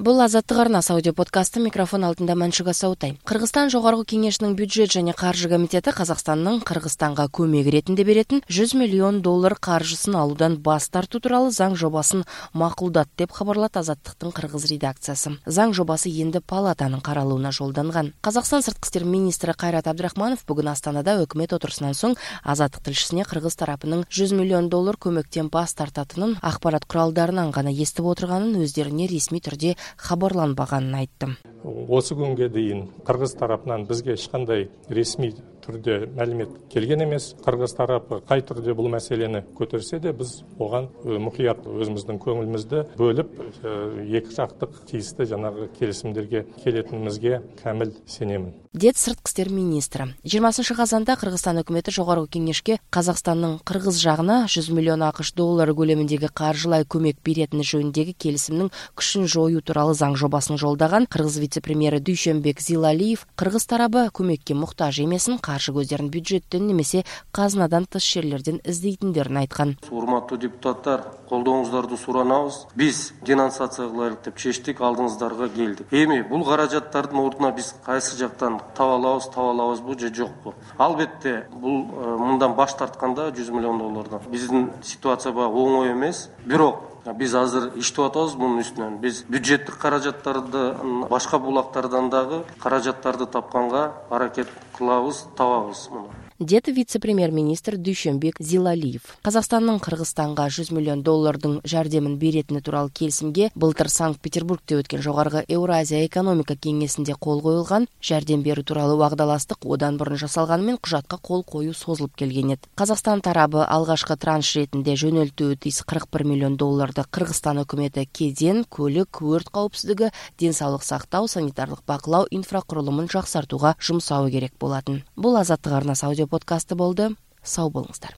Бұл Азаттық арнасы аудио подкасты, микрофон алдында Мәншүк Асаутай. Қырғызстан жоғарғы кеңесінің бюджет және қаржы комитеті Қазақстанның Қырғызстанға көмек ретінде беретін $100 миллион қаржысын алудан бас тарту туралы заң жобасын мақұлдады деп хабарлады Азаттықтың қырғыз редакциясы. Заң жобасы енді палатаның қаралуына жолданған. Қазақстан сыртқы істер министрі Қайрат Абдрахманов бүгін Астанада үкімет отырысынан соң Азаттық тілшісіне қырғыз тарапының $100 миллион көмектен бас тартатынын, ақпарат құралдарынан ғана естіп отырғанын, өздеріне ресми түрде хабарланбағанын айтты. Осы күнге дейін қырғыз тарапынан бізге ешқандай ресми түрде мәлімет келген емес. Қырғыз тарапы қай түрде бұл мәселені көтерсе де, біз оған мұқият өзіміздің көңілімізді бөліп, екі жақтық тиісті жаңағы келісімдерге келетінімізге кәміл сенемін. Деді сыртқы істер министрі. 20 қазанда Қырғызстан үкіметі жоғарғы кеңеске Қазақстанның қырғыз жағына $100 миллион көлеміндегі қаржылай көмек беретіні жөніндегі келісімнің күшін жою туралы заң жобасын жолдаған. Қырғыз вице-премьері Дүйшенбек Зилалиев қырғыз тарабы көмекке мұқтаж емесін, қаржы көздерін бюджеттен немесе қазынадан тыс жерлерден іздейтіндерін айтқан. Урматтуу депутаттар, колдооңуздарды суранабыз. Биз денонсация кылайлык деп чечтик, алдыңыздарға келдик. Эми бул каражаттардын ордуна биз кайсы жактан таба алабызбы же жокпу? Албетте бул мындан баш тартканда $100 миллион. Биздин ситуация оңой эмес, бирок biz азыр иштеп атабыз bunun үстүнөн. Biz бюджеттик каражаттарды башка булактардан дагы каражаттарды тапканга аракет кылабыз, табабыз муну. Деді вице-премьер-министр Дүйшенбек Зилалиев. Қазақстанның Қырғызстанға $100 миллион жәрдемін беретіні туралы келісімге былтыр Санкт-Петербургте өткен жоғарғы Еуразия экономика кеңесінде қол қойылған. Жәрдем беру туралы уағдаластық одан бұрын жасалғанымен құжатқа қол қою созылып келген еді. Қазақстан тарабы алғашқы транш ретінде жөнелтуі тиіс $41 миллион Қырғызстан үкіметі кеден, көлік, өрт қауіпсіздігі, денсаулық сақтау, санитарлық бақылау инфрақұрылымын жақсартуға жұмсауы керек болатын. Бұл Азаттық арнасы аудио подкасты болды. Сау болыңыздар.